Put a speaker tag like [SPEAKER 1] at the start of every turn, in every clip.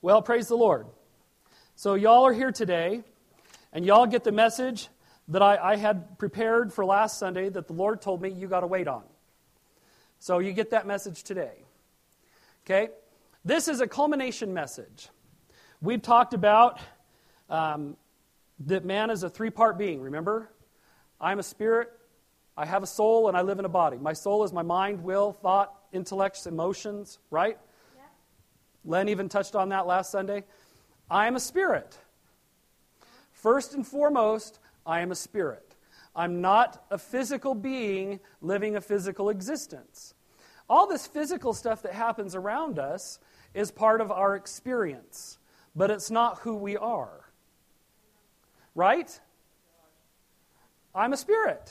[SPEAKER 1] Well, praise the Lord. So y'all are here today, and y'all get the message that I had prepared for last Sunday that the Lord told me you got to wait on. So you get that message today. Okay? This is a culmination message. We've talked about that man is a three-part being, remember? I'm a spirit, I have a soul, and I live in a body. My soul is my mind, will, thought, intellects, emotions, right? Yeah. Len even touched on that last Sunday. I am a spirit. First and foremost, I am a spirit. I'm not a physical being living a physical existence. All this physical stuff that happens around us is part of our experience, but it's not who we are. Right? I'm a spirit.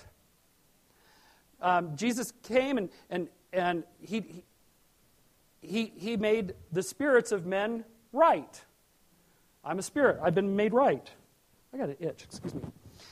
[SPEAKER 1] Jesus came and he made the spirits of men right. I'm a spirit. I've been made right. I got an itch, excuse me.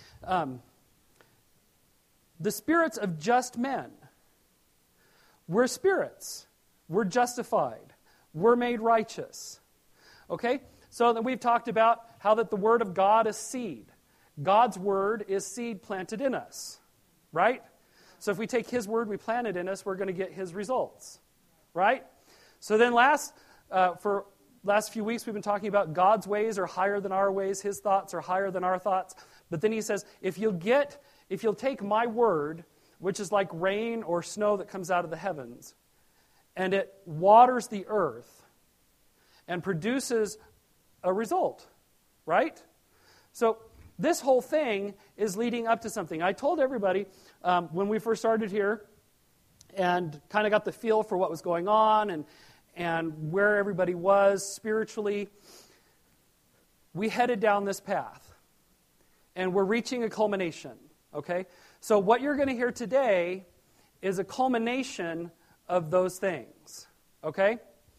[SPEAKER 1] The spirits of just men. We're spirits. We're justified. We're made righteous. Okay? So then we've talked about how that the Word of God is seed. God's Word is seed planted in us. Right? So if we take His Word, we plant it in us, we're going to get His results. Right? So then for last few weeks we've been talking about God's ways are higher than our ways. His thoughts are higher than our thoughts. But then He says, if you'll take my Word, which is like rain or snow that comes out of the heavens, and it waters the earth and produces a result, right? So this whole thing is leading up to something. I told everybody when we first started here and kind of got the feel for what was going on and where everybody was spiritually, we headed down this path. And we're reaching a culmination, okay? So what you're going to hear today is a culmination of those things, okay?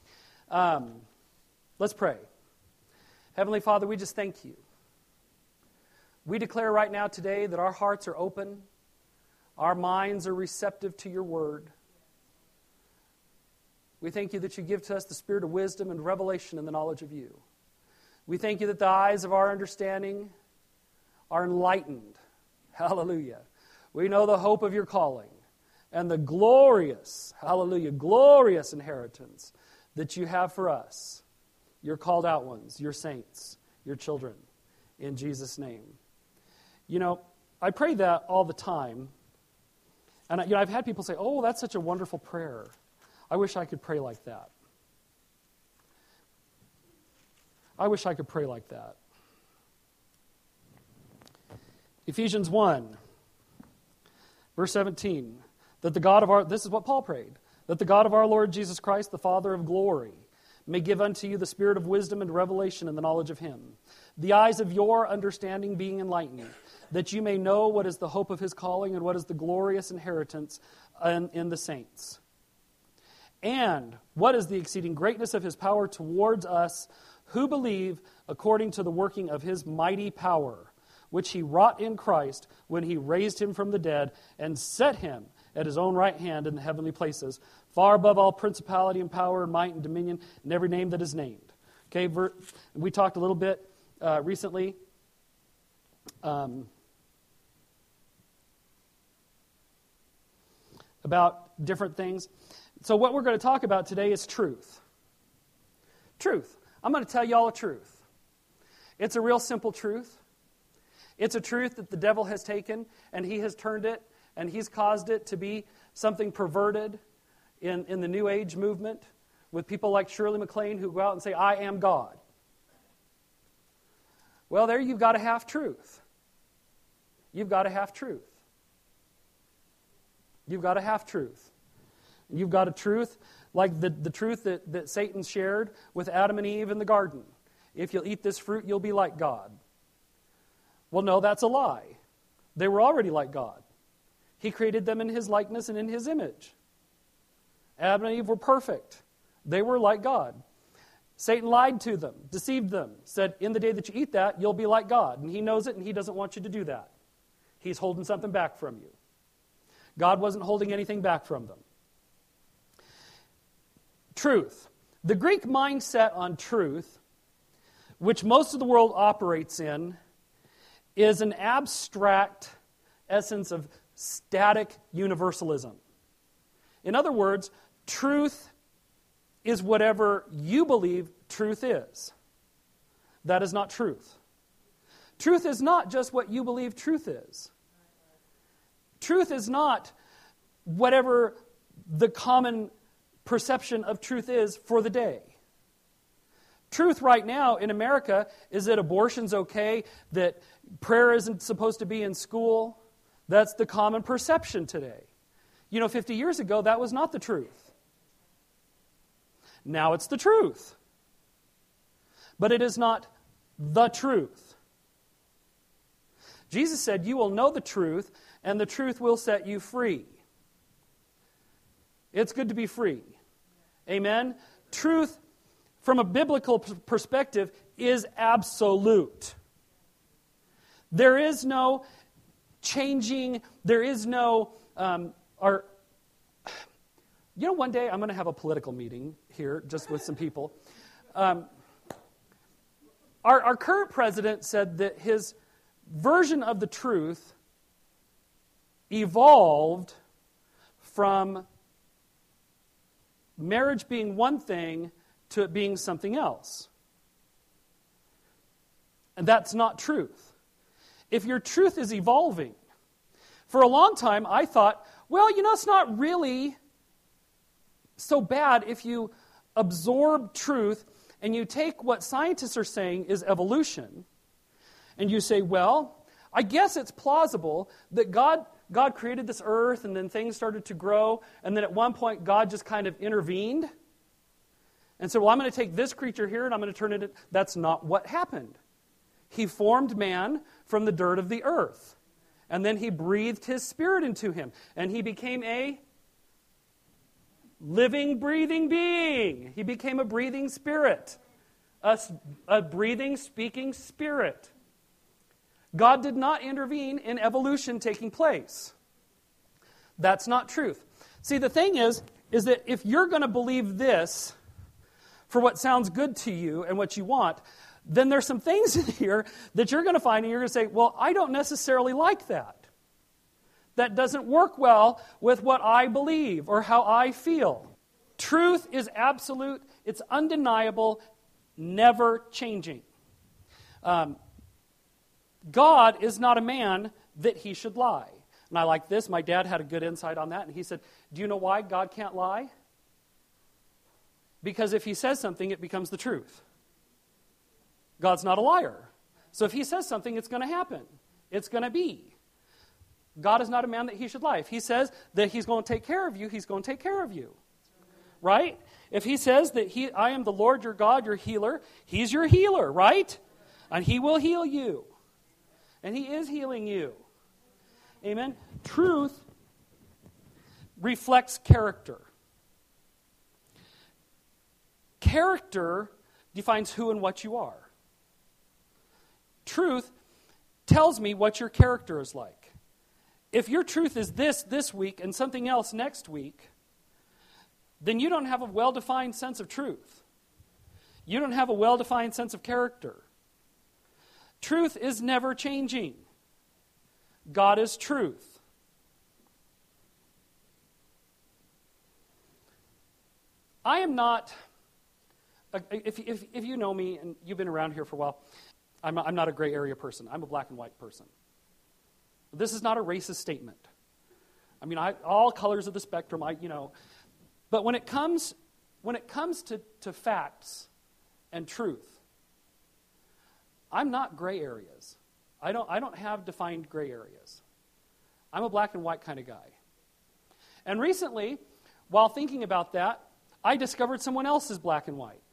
[SPEAKER 1] Let's pray. Heavenly Father, we just thank you. We declare right now today that our hearts are open, our minds are receptive to your word. We thank you that you give to us the spirit of wisdom and revelation in the knowledge of you. We thank you that the eyes of our understanding are enlightened. Hallelujah. We know the hope of your calling and the glorious, hallelujah, glorious inheritance that you have for us, your called out ones, your saints, your children, in Jesus' name. You know, I pray that all the time, and I've had people say, oh, that's such a wonderful prayer. I wish I could pray like that. I wish I could pray like that. Ephesians 1, verse 17, this is what Paul prayed, that the God of our Lord Jesus Christ, the Father of glory, may give unto you the spirit of wisdom and revelation in the knowledge of Him, the eyes of your understanding being enlightened, that you may know what is the hope of His calling and what is the glorious inheritance in the saints, and what is the exceeding greatness of His power towards us who believe, according to the working of His mighty power, which He wrought in Christ when He raised Him from the dead and set Him at His own right hand in the heavenly places, far above all principality and power and might and dominion and every name that is named. Okay, we talked a little bit recently about different things. So what we're going to talk about today is truth. Truth. I'm going to tell you all a truth. It's a real simple truth. It's a truth that the devil has taken and he has turned it and he's caused it to be something perverted in the New Age movement with people like Shirley MacLaine who go out and say, I am God. Well, there you've got a half-truth. You've got a half-truth. You've got a half-truth. You've got a truth like the truth that Satan shared with Adam and Eve in the garden. If you'll eat this fruit, you'll be like God. Well, no, that's a lie. They were already like God. He created them in His likeness and in His image. Adam and Eve were perfect. They were like God. Satan lied to them, deceived them, said, in the day that you eat that, you'll be like God. And he knows it, and he doesn't want you to do that. He's holding something back from you. God wasn't holding anything back from them. Truth. The Greek mindset on truth which most of the world operates in, is an abstract essence of static universalism. In other words, truth is whatever you believe truth is. That is not truth. Truth is not just what you believe truth is. Truth is not whatever the common perception of truth is for the day. Truth right now in America is that abortion's okay, that prayer isn't supposed to be in school. That's the common perception today. 50 years ago, that was not the truth. Now it's the truth. But it is not the truth. Jesus said, "You will know the truth, and the truth will set you free." It's good to be free. Amen? Truth, from a biblical perspective, is absolute. There is no changing, there is no... one day I'm going to have a political meeting here, just with some people. Our current president said that his version of the truth evolved from marriage being one thing to it being something else. And that's not truth. If your truth is evolving, for a long time I thought, it's not really so bad if you absorb truth and you take what scientists are saying is evolution, and you say, I guess it's plausible that God created this earth and then things started to grow, and then at one point God just kind of intervened and said, I'm going to take this creature here and I'm going to turn it into... That's not what happened. He formed man from the dirt of the earth, and then He breathed His Spirit into him, and he became a living, breathing being. He became a breathing spirit, a breathing, speaking spirit. God did not intervene in evolution taking place. That's not truth. See, the thing is that if you're going to believe this for what sounds good to you and what you want, then there's some things in here that you're going to find and you're going to say, I don't necessarily like that. That doesn't work well with what I believe or how I feel. Truth is absolute, it's undeniable, never changing. God is not a man that He should lie. And I like this. My dad had a good insight on that. And he said, do you know why God can't lie? Because if He says something, it becomes the truth. God's not a liar. So if He says something, it's going to happen. It's going to be. God is not a man that He should lie. If He says that He's going to take care of you, He's going to take care of you. Right? If He says that I am the Lord your God, your healer, He's your healer, right? And He will heal you. And He is healing you. Amen? Truth reflects character. Character defines who and what you are. Truth tells me what your character is like. If your truth is this week and something else next week, then you don't have a well-defined sense of truth. You don't have a well-defined sense of character. Truth is never changing. God is truth. I am not, if you know me and you've been around here for a while, I'm not a gray area person. I'm a black and white person. This is not a racist statement. I mean, all colors of the spectrum, but when it comes to facts and truth, I'm not gray areas. I don't have defined gray areas. I'm a black and white kind of guy. And recently, while thinking about that, I discovered someone else is black and white.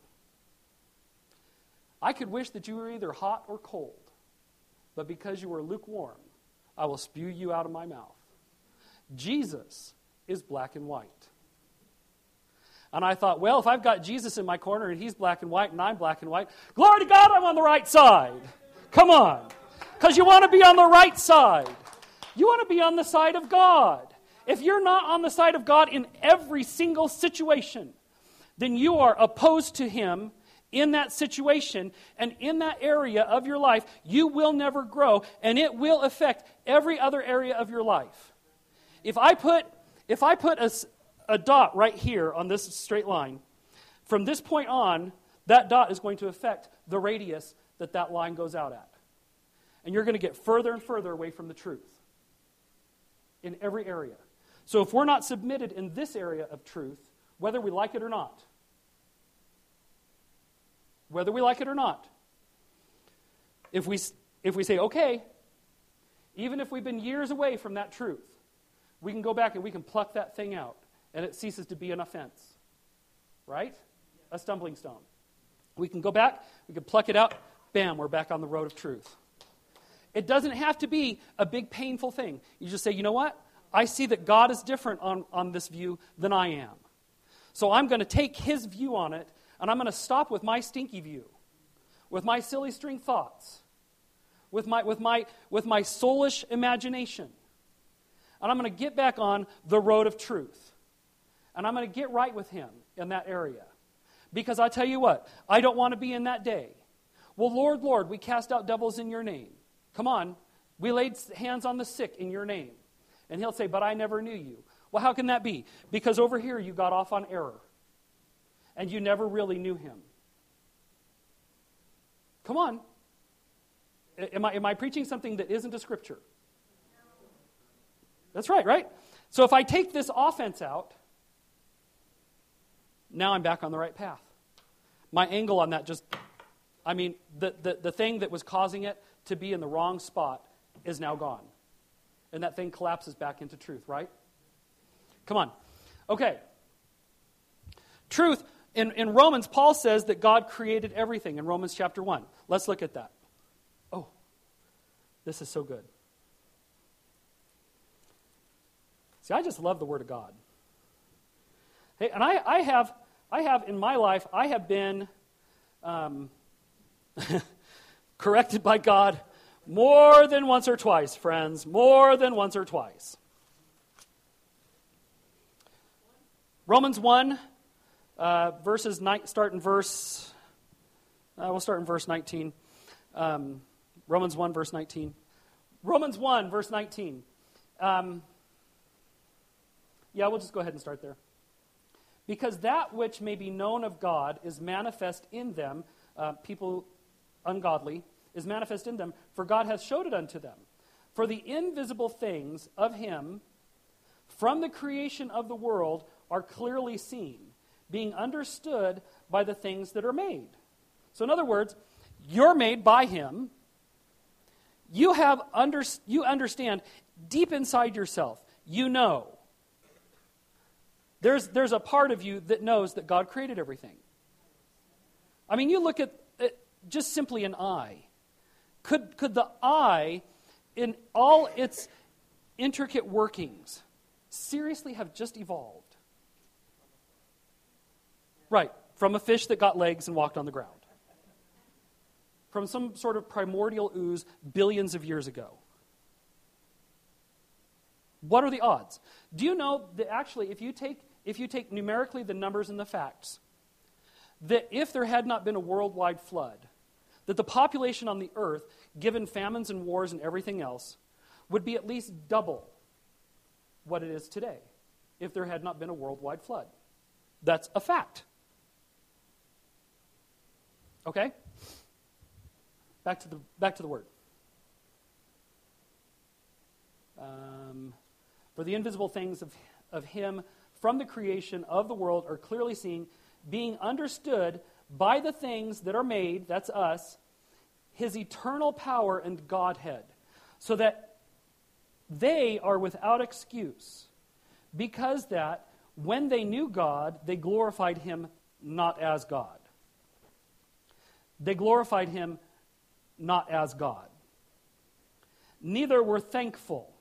[SPEAKER 1] I could wish that you were either hot or cold, but because you were lukewarm, I will spew you out of my mouth. Jesus is black and white. And I thought, if I've got Jesus in my corner and He's black and white and I'm black and white, glory to God, I'm on the right side. Come on. Because you want to be on the right side. You want to be on the side of God. If you're not on the side of God in every single situation, then you are opposed to Him in that situation and in that area of your life, you will never grow, and it will affect every other area of your life. If I put a dot right here on this straight line, from this point on, that dot is going to affect the radius that line goes out at. And you're going to get further and further away from the truth in every area. So if we're not submitted in this area of truth, whether we like it or not, if we say, okay, even if we've been years away from that truth, we can go back and we can pluck that thing out, and it ceases to be an offense. Right? A stumbling stone. We can go back, we can pluck it out, bam, we're back on the road of truth. It doesn't have to be a big painful thing. You just say, you know what? I see that God is different on this view than I am. So I'm going to take his view on it, and I'm going to stop with my stinky view, with my silly string thoughts, with my soulish imagination. And I'm going to get back on the road of truth. And I'm going to get right with him in that area. Because I tell you what, I don't want to be in that day. Well, Lord, Lord, we cast out devils in your name. Come on, we laid hands on the sick in your name. And he'll say, but I never knew you. Well, how can that be? Because over here you got off on error. And you never really knew him. Come on. Am I preaching something that isn't a scripture? That's right? So if I take this offense out, now I'm back on the right path. My angle on that the thing that was causing it to be in the wrong spot is now gone. And that thing collapses back into truth, right? Come on. Okay. Truth. In Romans, Paul says that God created everything in Romans chapter 1. Let's look at that. Oh, this is so good. See, I just love the Word of God. Hey, and I have in my life, I have been corrected by God more than once or twice, friends. More than once or twice. Romans 1, we'll start in verse 19. Romans 1, verse 19. Romans 1, verse 19. We'll just go ahead and start there. Because that which may be known of God is manifest in them, people ungodly, is manifest in them, for God hath showed it unto them. For the invisible things of him from the creation of the world are clearly seen, being understood by the things that are made. So in other words, you're made by him. You understand deep inside yourself. You know. There's a part of you that knows that God created everything. I mean, you look at it, just simply an eye. Could the eye, in all its intricate workings, seriously have just evolved? Right, from a fish that got legs and walked on the ground. From some sort of primordial ooze billions of years ago. What are the odds? Do you know that actually if you take numerically the numbers and the facts, that if there had not been a worldwide flood, that the population on the earth, given famines and wars and everything else, would be at least double what it is today if there had not been a worldwide flood. That's a fact. Okay? Back to the word. For the invisible things of him from the creation of the world are clearly seen, being understood by the things that are made, that's us, his eternal power and Godhead, so that they are without excuse, because that when they knew God, they glorified him not as God. They glorified him not as God. Neither were thankful,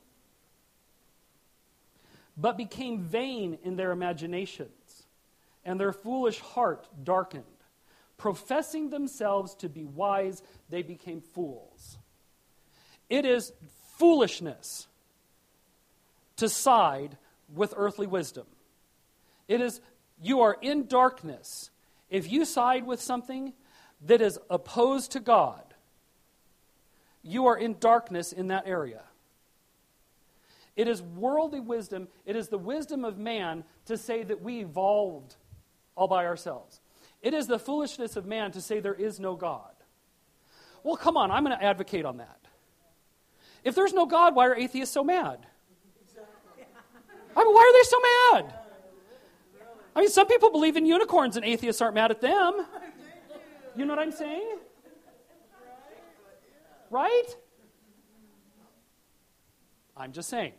[SPEAKER 1] but became vain in their imaginations, and their foolish heart darkened. Professing themselves to be wise, they became fools. It is foolishness to side with earthly wisdom. It is, you are in darkness. If you side with something that is opposed to God, you are in darkness in that area. It is worldly wisdom. It is the wisdom of man to say that we evolved all by ourselves. It is the foolishness of man to say there is no God. Well, come on, I'm going to advocate on that. If there's no God, why are atheists so mad? I mean, why are they so mad? I mean, some people believe in unicorns and atheists aren't mad at them. You know what I'm saying? Right? I'm just saying.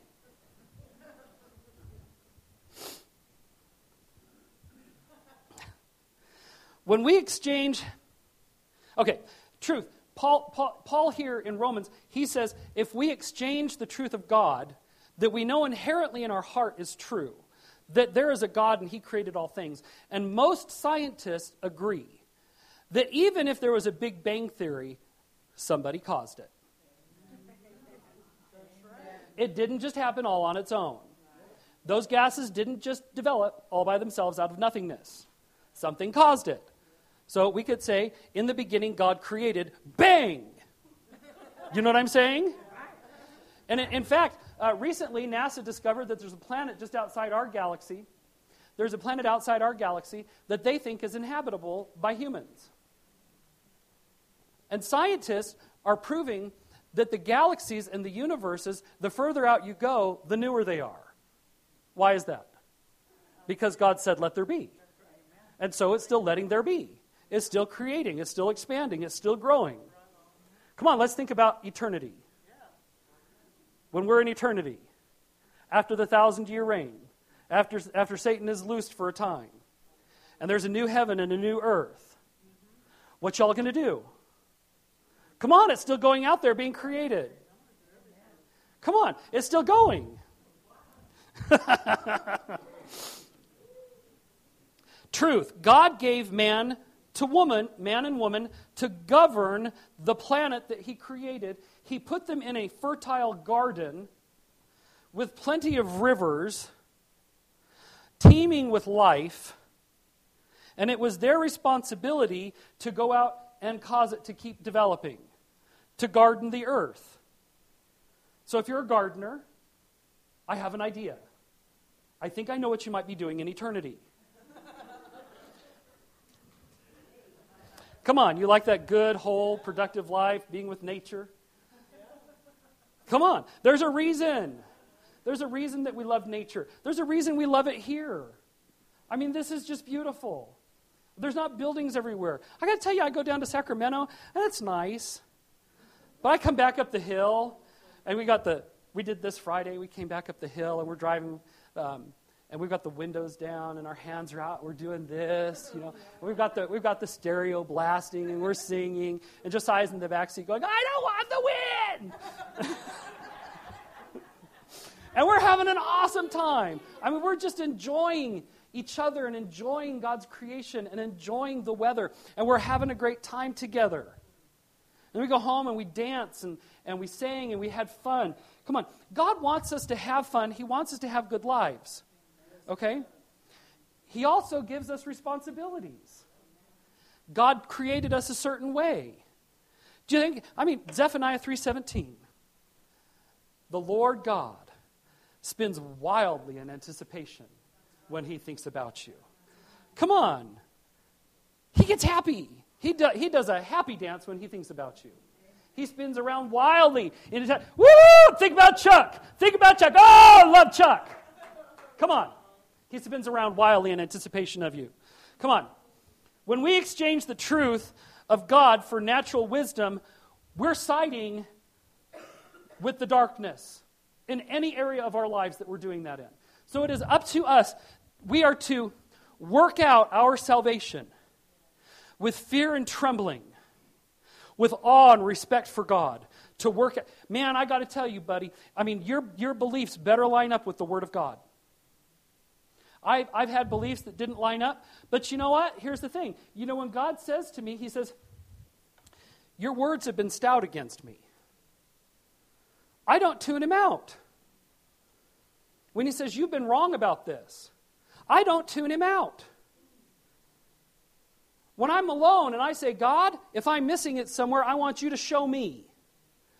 [SPEAKER 1] When we exchange, okay, truth. Paul here in Romans, he says, if we exchange the truth of God, that we know inherently in our heart is true, that there is a God and he created all things. And most scientists agree that even if there was a Big Bang Theory, somebody caused it. It didn't just happen all on its own. Those gases didn't just develop all by themselves out of nothingness. Something caused it. So we could say, in the beginning, God created, bang! You know what I'm saying? And in fact, recently NASA discovered that there's a planet just outside our galaxy. There's a planet outside our galaxy that they think is inhabitable by humans. And scientists are proving that the galaxies and the universes, the further out you go, the newer they are. Why is that? Because God said, let there be. And so it's still letting there be. It's still creating. It's still expanding. It's still growing. Come on, let's think about eternity. When we're in eternity, after the 1,000-year reign, after Satan is loosed for a time, and there's a new heaven and a new earth, what y'all going to do? Come on, it's still going out there being created. Come on, it's still going. Truth. God gave man and woman, to govern the planet that he created. He put them in a fertile garden with plenty of rivers, teeming with life, and it was their responsibility to go out and cause it to keep developing, to garden the earth. So if you're a gardener, I have an idea. I think I know what you might be doing in eternity. Come on, you like that good, whole, productive life, being with nature? Come on, there's a reason. There's a reason that we love nature. There's a reason we love it here. I mean, this is just beautiful. There's not buildings everywhere. I got to tell you, I go down to Sacramento, and it's nice. But I come back up the hill, and we did this Friday. We came back up the hill, and we're driving, and we've got the windows down, and our hands are out. We're doing this, you know. We've got the stereo blasting, and we're singing. And Josiah's in the backseat going, I don't want the wind! And we're having an awesome time. I mean, we're just enjoying each other and enjoying God's creation and enjoying the weather. And we're having a great time together. And we go home and we dance and we sang and we had fun. Come on. God wants us to have fun. He wants us to have good lives. Okay? He also gives us responsibilities. God created us a certain way. Do you think, Zephaniah 3:17. The Lord God spins wildly in anticipation when he thinks about you. Come on. He gets happy. He does a happy dance when he thinks about you. He spins around wildly. Woo! Think about Chuck. Think about Chuck. Oh, I love Chuck. Come on. He spins around wildly in anticipation of you. Come on. When we exchange the truth of God for natural wisdom, we're siding with the darkness in any area of our lives that we're doing that in. So it is up to us. We are to work out our salvation with fear and trembling, with awe and respect for God. To work at, man, I got to tell you, buddy, your beliefs better line up with the Word of God. I've had beliefs that didn't line up, but you know what? Here's the thing. You know, when God says to me, he says, your words have been stout against me. I don't tune him out. When he says, you've been wrong about this, I don't tune him out. When I'm alone and I say, God, if I'm missing it somewhere, I want you to show me.